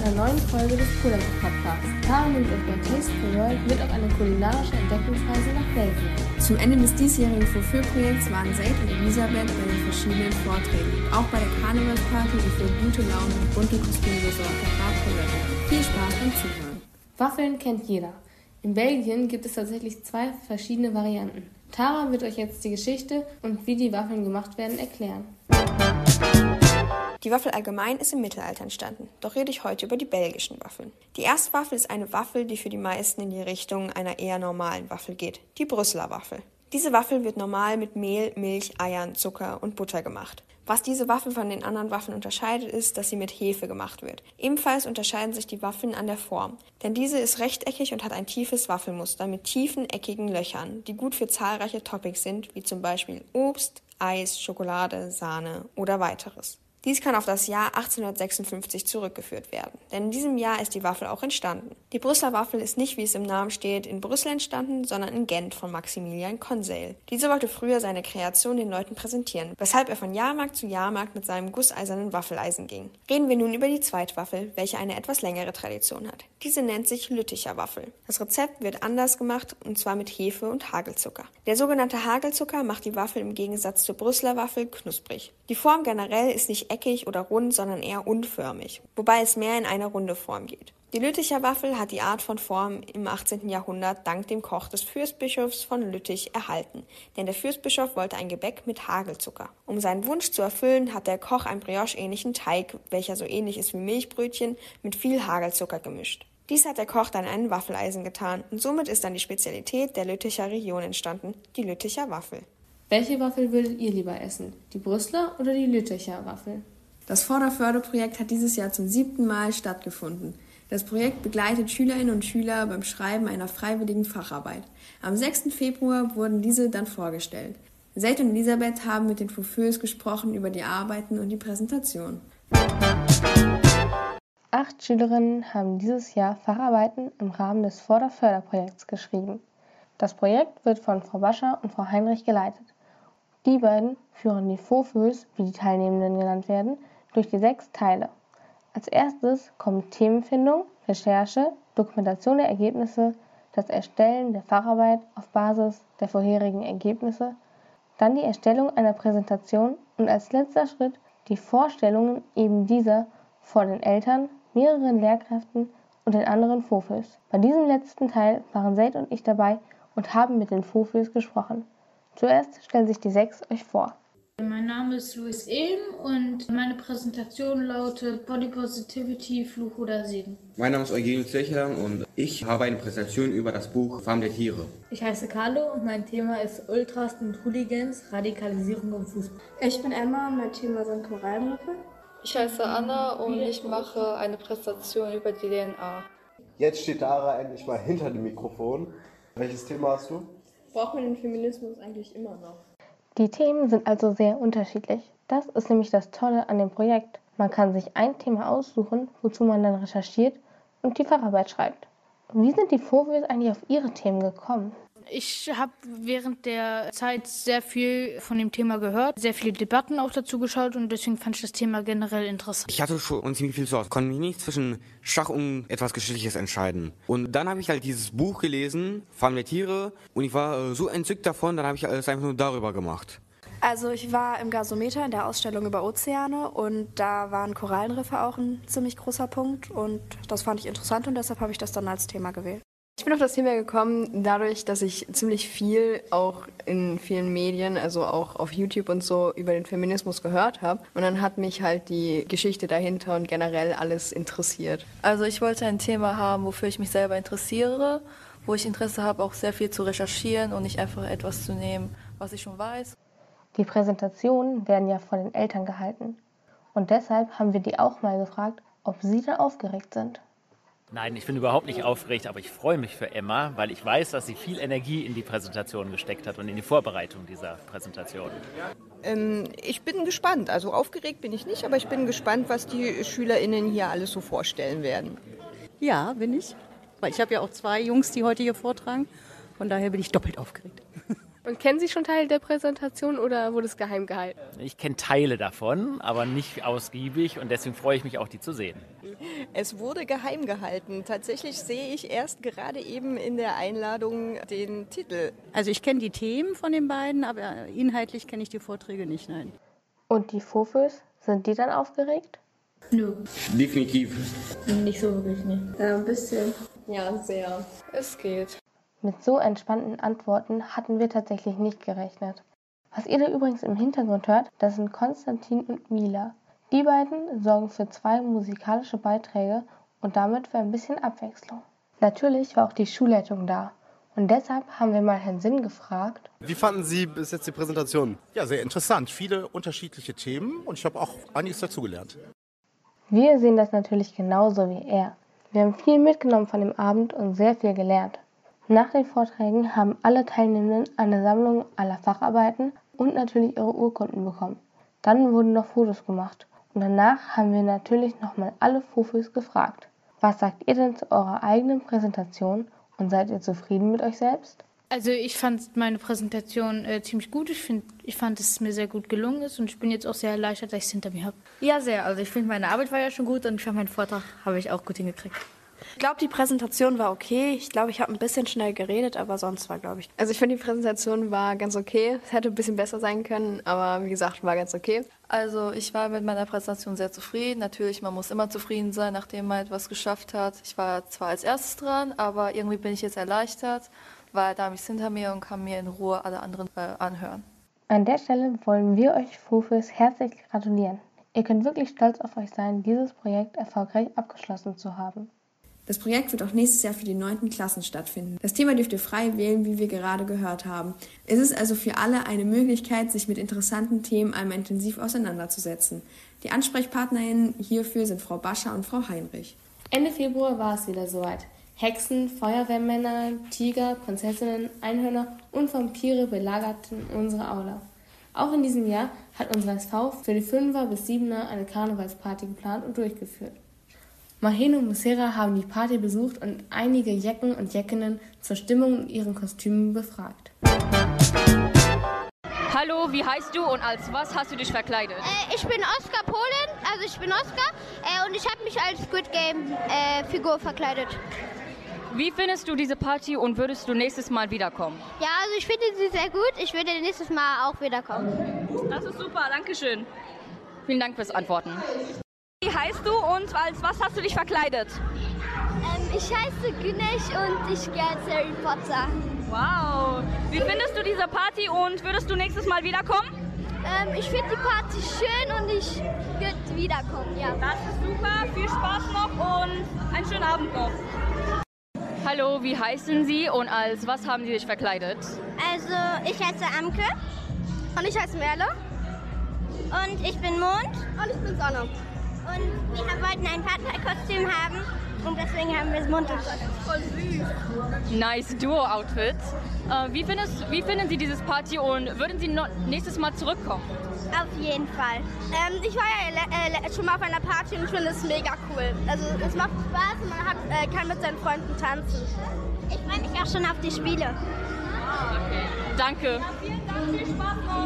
einer neuen Folge des Kulanz Podcasts. Tara nimmt euch bei Taste the World mit auf eine kulinarische Entdeckungsreise nach Belgien. Zum Ende des diesjährigen Vorführprojekts waren Zaid und Elisabeth bei den verschiedenen Vorträgen und auch bei der Karnevalsparty, die für gute Laune und bunte Kostüme gesorgt hat, war Colette. Viel Spaß beim Zuhören. Waffeln kennt jeder. In Belgien gibt es tatsächlich 2 verschiedene Varianten. Tara wird euch jetzt die Geschichte und wie die Waffeln gemacht werden erklären. Die Waffel allgemein ist im Mittelalter entstanden, doch rede ich heute über die belgischen Waffeln. Die erste Waffel ist eine Waffel, die für die meisten in die Richtung einer eher normalen Waffel geht, die Brüsseler Waffel. Diese Waffel wird normal mit Mehl, Milch, Eiern, Zucker und Butter gemacht. Was diese Waffel von den anderen Waffeln unterscheidet, ist, dass sie mit Hefe gemacht wird. Ebenfalls unterscheiden sich die Waffeln an der Form, denn diese ist rechteckig und hat ein tiefes Waffelmuster mit tiefen, eckigen Löchern, die gut für zahlreiche Toppings sind, wie zum Beispiel Obst, Eis, Schokolade, Sahne oder weiteres. Dies kann auf das Jahr 1856 zurückgeführt werden, denn in diesem Jahr ist die Waffel auch entstanden. Die Brüsseler Waffel ist nicht, wie es im Namen steht, in Brüssel entstanden, sondern in Gent von Maximilian Conseil. Dieser wollte früher seine Kreation den Leuten präsentieren, weshalb er von Jahrmarkt zu Jahrmarkt mit seinem gusseisernen Waffeleisen ging. Reden wir nun über die zweite Waffel, welche eine etwas längere Tradition hat. Diese nennt sich Lütticher Waffel. Das Rezept wird anders gemacht, und zwar mit Hefe und Hagelzucker. Der sogenannte Hagelzucker macht die Waffel im Gegensatz zur Brüsseler Waffel knusprig. Die Form generell ist nicht eckig oder rund, sondern eher unförmig, wobei es mehr in eine runde Form geht. Die Lütticher Waffel hat die Art von Form im 18. Jahrhundert dank dem Koch des Fürstbischofs von Lüttich erhalten, denn der Fürstbischof wollte ein Gebäck mit Hagelzucker. Um seinen Wunsch zu erfüllen, hat der Koch einen Brioche-ähnlichen Teig, welcher so ähnlich ist wie Milchbrötchen, mit viel Hagelzucker gemischt. Dies hat der Koch dann in ein Waffeleisen getan und somit ist dann die Spezialität der Lütticher Region entstanden, die Lütticher Waffel. Welche Waffel würdet ihr lieber essen? Die Brüsseler oder die Lütticher Waffel? Das Förderprojekt hat dieses Jahr zum 7. Mal stattgefunden. Das Projekt begleitet Schülerinnen und Schüler beim Schreiben einer freiwilligen Facharbeit. Am 6. Februar wurden diese dann vorgestellt. Zaid und Elisabeth haben mit den Fouffeux gesprochen über die Arbeiten und die Präsentation. 8 Schülerinnen haben dieses Jahr Facharbeiten im Rahmen des Förderprojekts geschrieben. Das Projekt wird von Frau Bascher und Frau Heinrich geleitet. Die beiden führen die Fouffeux, wie die Teilnehmenden genannt werden, durch die 6 Teile. Als erstes kommt Themenfindung, Recherche, Dokumentation der Ergebnisse, das Erstellen der Facharbeit auf Basis der vorherigen Ergebnisse, dann die Erstellung einer Präsentation und als letzter Schritt die Vorstellungen eben dieser vor den Eltern, mehreren Lehrkräften und den anderen Fouffeux. Bei diesem letzten Teil waren Zaid und ich dabei und haben mit den Fouffeux gesprochen. Zuerst stellen sich die 6 euch vor. Mein Name ist Luis Ehm und meine Präsentation lautet Body Positivity, Fluch oder Segen. Mein Name ist Eugenio Zechler und ich habe eine Präsentation über das Buch Farm der Tiere. Ich heiße Carlo und mein Thema ist Ultras und Hooligans, Radikalisierung im Fußball. Ich bin Emma und mein Thema sind Korallenriffe. Ich heiße Anna und ich mache eine Präsentation über die DNA. Jetzt steht Tara endlich mal hinter dem Mikrofon. Welches Thema hast du? Braucht man den Feminismus eigentlich immer noch? Die Themen sind also sehr unterschiedlich. Das ist nämlich das Tolle an dem Projekt. Man kann sich ein Thema aussuchen, wozu man dann recherchiert und die Facharbeit schreibt. Wie sind die Fouffeux eigentlich auf ihre Themen gekommen? Ich habe während der Zeit sehr viel von dem Thema gehört, sehr viele Debatten auch dazu geschaut und deswegen fand ich das Thema generell interessant. Ich hatte schon ziemlich viel Sorge, konnte mich nicht zwischen Schach und etwas Geschichtliches entscheiden. Und dann habe ich halt dieses Buch gelesen, Farm der Tiere, und ich war so entzückt davon, dann habe ich alles einfach nur darüber gemacht. Also ich war im Gasometer in der Ausstellung über Ozeane und da waren Korallenriffe auch ein ziemlich großer Punkt und das fand ich interessant und deshalb habe ich das dann als Thema gewählt. Ich bin auf das Thema gekommen, dadurch, dass ich ziemlich viel auch in vielen Medien, also auch auf YouTube und so, über den Feminismus gehört habe. Und dann hat mich halt die Geschichte dahinter und generell alles interessiert. Also ich wollte ein Thema haben, wofür ich mich selber interessiere, wo ich Interesse habe, auch sehr viel zu recherchieren und nicht einfach etwas zu nehmen, was ich schon weiß. Die Präsentationen werden ja von den Eltern gehalten. Und deshalb haben wir die auch mal gefragt, ob sie da aufgeregt sind. Nein, ich bin überhaupt nicht aufgeregt, aber ich freue mich für Emma, weil ich weiß, dass sie viel Energie in die Präsentation gesteckt hat und in die Vorbereitung dieser Präsentation. Ich bin gespannt. Also aufgeregt bin ich nicht, aber ich bin gespannt, was die SchülerInnen hier alles so vorstellen werden. Ja, bin ich. Weil ich habe ja auch 2 Jungs, die heute hier vortragen. Von daher bin ich doppelt aufgeregt. Und kennen Sie schon Teil der Präsentation oder wurde es geheim gehalten? Ich kenne Teile davon, aber nicht ausgiebig und deswegen freue ich mich auch, die zu sehen. Es wurde geheim gehalten. Tatsächlich sehe ich erst gerade eben in der Einladung den Titel. Also ich kenne die Themen von den beiden, aber inhaltlich kenne ich die Vorträge nicht, nein. Und die Fofos, sind die dann aufgeregt? Nö. Definitiv. Nicht so wirklich, ne? Ja, ein bisschen. Ja, sehr. Es geht. Mit so entspannten Antworten hatten wir tatsächlich nicht gerechnet. Was ihr da übrigens im Hintergrund hört, das sind Konstantin und Mila. Die beiden sorgen für 2 musikalische Beiträge und damit für ein bisschen Abwechslung. Natürlich war auch die Schulleitung da und deshalb haben wir mal Herrn Sinn gefragt. Wie fanden Sie bis jetzt die Präsentation? Ja, sehr interessant. Viele unterschiedliche Themen und ich habe auch einiges dazugelernt. Wir sehen das natürlich genauso wie er. Wir haben viel mitgenommen von dem Abend und sehr viel gelernt. Nach den Vorträgen haben alle Teilnehmenden eine Sammlung aller Facharbeiten und natürlich ihre Urkunden bekommen. Dann wurden noch Fotos gemacht und danach haben wir natürlich nochmal alle Fofos gefragt. Was sagt ihr denn zu eurer eigenen Präsentation und seid ihr zufrieden mit euch selbst? Also ich fand meine Präsentation ziemlich gut. Ich fand, dass es mir sehr gut gelungen ist und ich bin jetzt auch sehr erleichtert, dass ich es hinter mir habe. Ja, sehr. Also ich finde, meine Arbeit war ja schon gut und ich fand, meinen Vortrag habe ich auch gut hingekriegt. Ich glaube, die Präsentation war okay. Ich glaube, ich habe ein bisschen schnell geredet, aber sonst war, glaube ich... Also ich finde, die Präsentation war ganz okay. Es hätte ein bisschen besser sein können, aber wie gesagt, war ganz okay. Also ich war mit meiner Präsentation sehr zufrieden. Natürlich, man muss immer zufrieden sein, nachdem man etwas geschafft hat. Ich war zwar als erstes dran, aber irgendwie bin ich jetzt erleichtert, weil da habe ich es hinter mir und kann mir in Ruhe alle anderen anhören. An der Stelle wollen wir euch Fofos herzlich gratulieren. Ihr könnt wirklich stolz auf euch sein, dieses Projekt erfolgreich abgeschlossen zu haben. Das Projekt wird auch nächstes Jahr für die 9. Klassen stattfinden. Das Thema dürft ihr frei wählen, wie wir gerade gehört haben. Es ist also für alle eine Möglichkeit, sich mit interessanten Themen einmal intensiv auseinanderzusetzen. Die AnsprechpartnerInnen hierfür sind Frau Bascher und Frau Heinrich. Ende Februar war es wieder soweit. Hexen, Feuerwehrmänner, Tiger, Prinzessinnen, Einhörner und Vampire belagerten unsere Aula. Auch in diesem Jahr hat unser SV für die 5er bis 7er eine Karnevalsparty geplant und durchgeführt. Maheno und Musera haben die Party besucht und einige Jecken und Jeckinnen zur Stimmung in ihren Kostümen befragt. Hallo, wie heißt du und als was hast du dich verkleidet? Ich bin Oskar Polen, und ich habe mich als Squid Game Figur verkleidet. Wie findest du diese Party und würdest du nächstes Mal wiederkommen? Ja, also ich finde sie sehr gut. Ich würde nächstes Mal auch wiederkommen. Das ist super, danke schön. Vielen Dank fürs Antworten. Wie heißt du und als was hast du dich verkleidet? Ich heiße Güneş und ich gehe als Harry Potter. Wow. Wie findest du diese Party und würdest du nächstes Mal wiederkommen? Ich finde die Party schön und ich würde wiederkommen, ja. Das ist super, viel Spaß noch und einen schönen Abend noch. Hallo, wie heißen Sie und als was haben Sie sich verkleidet? Also, ich heiße Amke und ich heiße Merle und ich bin Mond und ich bin Sonne. Und wir wollten ein Partnerkostüm haben und deswegen haben wir es Mond. Das ist voll süß. Nice Duo-Outfit. Wie finden Sie dieses Party und würden Sie nächstes Mal zurückkommen? Auf jeden Fall. Ich war ja schon mal auf einer Party und ich finde es mega cool. Also es macht Spaß und man kann mit seinen Freunden tanzen. Ich freue mich auch schon auf die Spiele. Okay. Danke. Ja, vielen Dank, viel Spaß noch.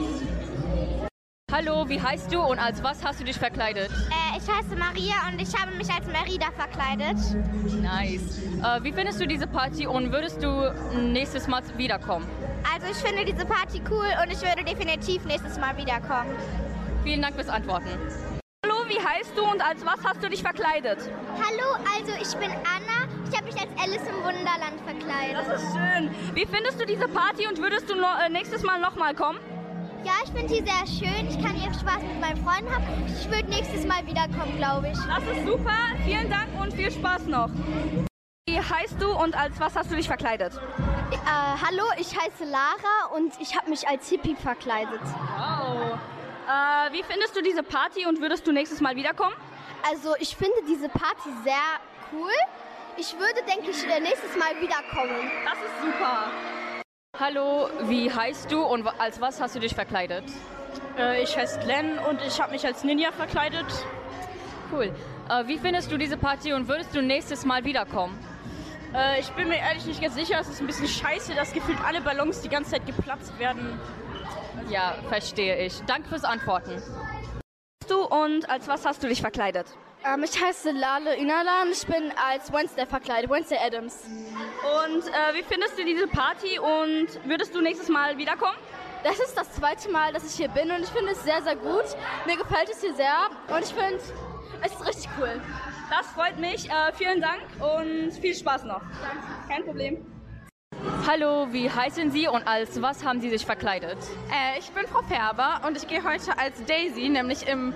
Hallo, wie heißt du und als was hast du dich verkleidet? Ich heiße Maria und ich habe mich als Merida verkleidet. Nice. Wie findest du diese Party und würdest du nächstes Mal wiederkommen? Also ich finde diese Party cool und ich würde definitiv nächstes Mal wiederkommen. Vielen Dank fürs Antworten. Hallo, wie heißt du und als was hast du dich verkleidet? Hallo, also ich bin Anna. Ich habe mich als Alice im Wunderland verkleidet. Das ist schön. Wie findest du diese Party und würdest du nächstes Mal nochmal kommen? Ja, ich finde sie sehr schön. Ich kann hier Spaß mit meinen Freunden haben. Ich würde nächstes Mal wiederkommen, glaube ich. Das ist super. Vielen Dank und viel Spaß noch. Wie heißt du und als was hast du dich verkleidet? Hallo, ich heiße Lara und ich habe mich als Hippie verkleidet. Wow. Wie findest du diese Party und würdest du nächstes Mal wiederkommen? Also ich finde diese Party sehr cool. Ich würde, denke ich, nächstes Mal wiederkommen. Das ist super. Hallo, wie heißt du und als was hast du dich verkleidet? Ich heiße Glenn und ich habe mich als Ninja verkleidet. Cool. Wie findest du diese Party und würdest du nächstes Mal wiederkommen? Ich bin mir ehrlich nicht ganz sicher. Es ist ein bisschen scheiße, dass gefühlt alle Ballons die ganze Zeit geplatzt werden. Ja, verstehe ich. Danke fürs Antworten. Du und als was hast du dich verkleidet? Ich heiße Lale Inala und ich bin als Wednesday verkleidet, Wednesday Addams. Und wie findest du diese Party und würdest du nächstes Mal wiederkommen? Das ist das zweite Mal, dass ich hier bin und ich finde es sehr, sehr gut. Mir gefällt es hier sehr und ich finde, es ist richtig cool. Das freut mich. Vielen Dank und viel Spaß noch. Danke. Kein Problem. Hallo, wie heißen Sie und als was haben Sie sich verkleidet? Ich bin Frau Färber und ich gehe heute als Daisy, nämlich im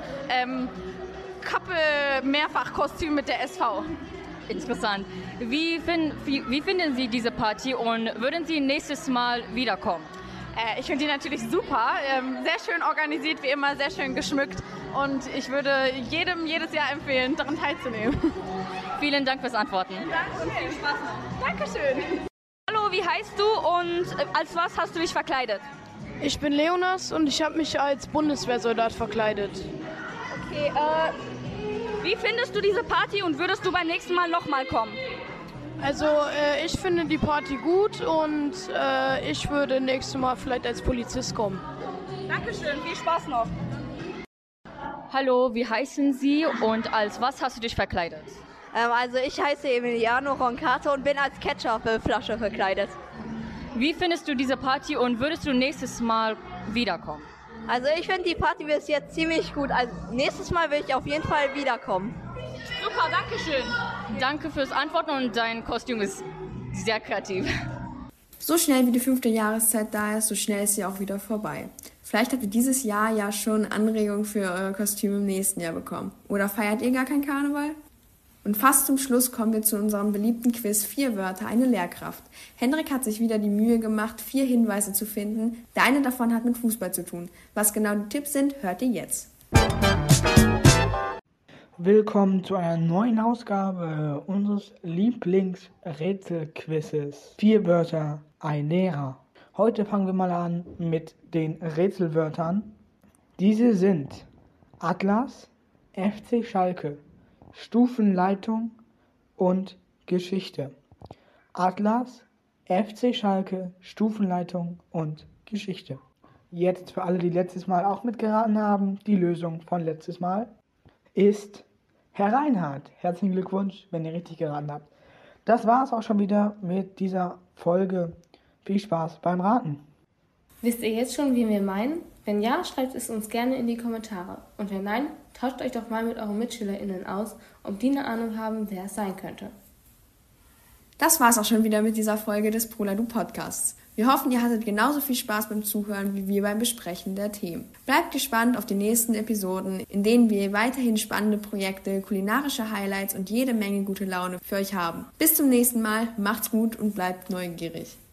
Kappe-Mehrfach-Kostüm mit der SV. Interessant. Wie finden Sie diese Party und würden Sie nächstes Mal wiederkommen? Ich finde die natürlich super, sehr schön organisiert, wie immer, sehr schön geschmückt und ich würde jedem jedes Jahr empfehlen, daran teilzunehmen. Vielen Dank fürs Antworten. Danke und viel Spaß noch. Dankeschön. Hallo, wie heißt du und als was hast du dich verkleidet? Ich bin Leonas und ich habe mich als Bundeswehrsoldat verkleidet. Okay, wie findest du diese Party und würdest du beim nächsten Mal nochmal kommen? Also ich finde die Party gut und ich würde nächstes Mal vielleicht als Polizist kommen. Dankeschön, viel Spaß noch. Hallo, wie heißen Sie und als was hast du dich verkleidet? Also ich heiße Emiliano Roncato und bin als Ketchup-Flasche verkleidet. Wie findest du diese Party und würdest du nächstes Mal wiederkommen? Also ich finde die Party bis jetzt ziemlich gut. Also nächstes Mal will ich auf jeden Fall wiederkommen. Super, danke schön. Danke fürs Antworten und dein Kostüm ist sehr kreativ. So schnell wie die 5. Jahreszeit da ist, so schnell ist sie auch wieder vorbei. Vielleicht habt ihr dieses Jahr ja schon Anregungen für eure Kostüme im nächsten Jahr bekommen. Oder feiert ihr gar keinen Karneval? Und fast zum Schluss kommen wir zu unserem beliebten Quiz 4 Wörter, eine Lehrkraft. Hendrik hat sich wieder die Mühe gemacht, 4 Hinweise zu finden. Der eine davon hat mit Fußball zu tun. Was genau die Tipps sind, hört ihr jetzt. Willkommen zu einer neuen Ausgabe unseres Lieblingsrätselquizzes. 4 Wörter, ein Lehrer. Heute fangen wir mal an mit den Rätselwörtern. Diese sind Atlas, FC Schalke, Stufenleitung und Geschichte. Atlas, FC Schalke, Stufenleitung und Geschichte. Jetzt für alle, die letztes Mal auch mitgeraten haben, die Lösung von letztes Mal ist Herr Reinhardt. Herzlichen Glückwunsch, wenn ihr richtig geraten habt. Das war es auch schon wieder mit dieser Folge. Viel Spaß beim Raten. Wisst ihr jetzt schon, wen wir meinen? Wenn ja, schreibt es uns gerne in die Kommentare. Und wenn nein, tauscht euch doch mal mit euren MitschülerInnen aus, ob die eine Ahnung haben, wer es sein könnte. Das war's auch schon wieder mit dieser Folge des Proladu Podcasts. Wir hoffen, ihr hattet genauso viel Spaß beim Zuhören wie wir beim Besprechen der Themen. Bleibt gespannt auf die nächsten Episoden, in denen wir weiterhin spannende Projekte, kulinarische Highlights und jede Menge gute Laune für euch haben. Bis zum nächsten Mal, macht's gut und bleibt neugierig.